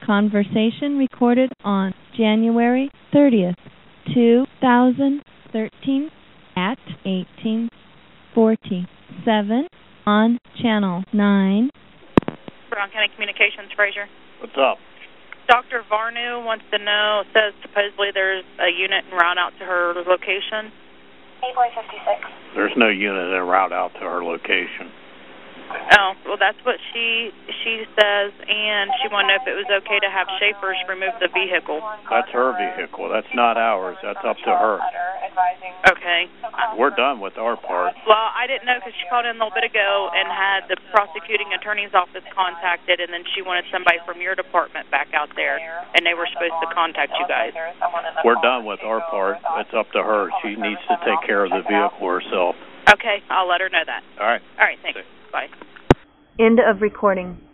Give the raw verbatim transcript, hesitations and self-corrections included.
conversation recorded on January thirtieth, two thousand thirteen at eighteen forty-seven on Channel nine. Brown County Communications, Fraser. What's up? Doctor Varnu wants to know, says supposedly there's a unit en route out to her location. eight point five six. There's no unit en route out to her location. Oh, well, that's what she she says, and she wanted to know if it was okay to have Schaefer's remove the vehicle. That's her vehicle. That's not ours. That's up to her. Okay. We're done with our part. Well, I didn't know because she called in a little bit ago and had the prosecuting attorney's office contacted, and then she wanted somebody from your department back out there, and they were supposed to contact you guys. We're done with our part. It's up to her. She needs to take care of the vehicle herself. Okay, I'll let her know that. All right. All right, thanks. Bye. End of recording.